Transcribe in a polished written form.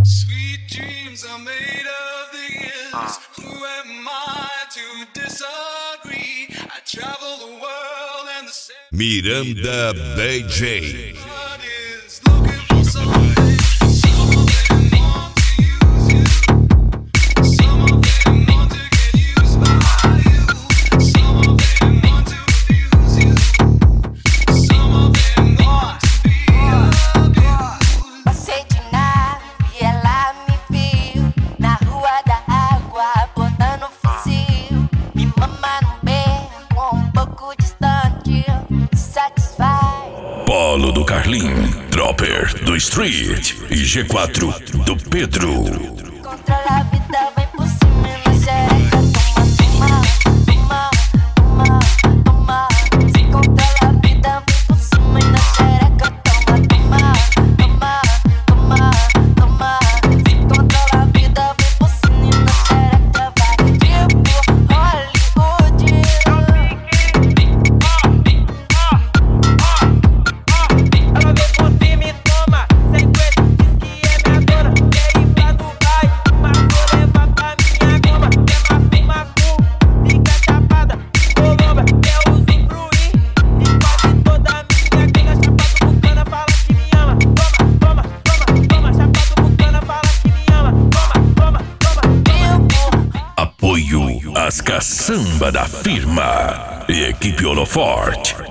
Sweet dreams are made of these. Who am I to disagree? I travel the world and the same. Miranda DJ. What is looking for something? Some of them want to use you. Some of them want to get used by you. Some of them want to abuse you. Some of them want to be abused. Passei de nave e ela me viu na rua da água, botando fuzil. Me mama no beco, um pouco distante, satisfaz. Polo do Carlin, Dropper do Street e G4 do Pedro. Controla a vida, vem por cima e na xereca. Toma, toma, toma, toma, toma. Se controla a vida, vem por cima e na xereca. Toma, toma, toma, toma, toma. Se controla a vida, vem por cima e na xereca. Vai tipo Hollywood. Ela vem por cima e toma, sequência, diz que é minha dona. Quer ir pra Dubai, mas vou levar pra minha goma. Quer macu, fica chapada, colomba, quer usufruir. E quase toda minha gringa chapado bucana fala que me ama. Toma, toma, toma, toma, chapado bucana fala que me ama. Toma, toma, toma. Apoio às caçamba da firma e equipe Holoforte.